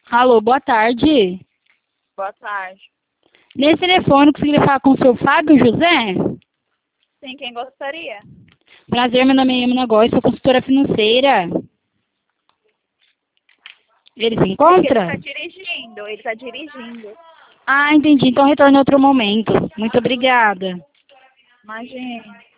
Alô, boa tarde. Boa tarde. Nesse telefone, conseguiria falar com o seu Fábio José? Sim, quem gostaria? Prazer, meu nome é Emina Góes, sou consultora financeira. Ele se encontra? Ele tá dirigindo. Ah, entendi. Então retorno em outro momento. Muito obrigada. Imagina.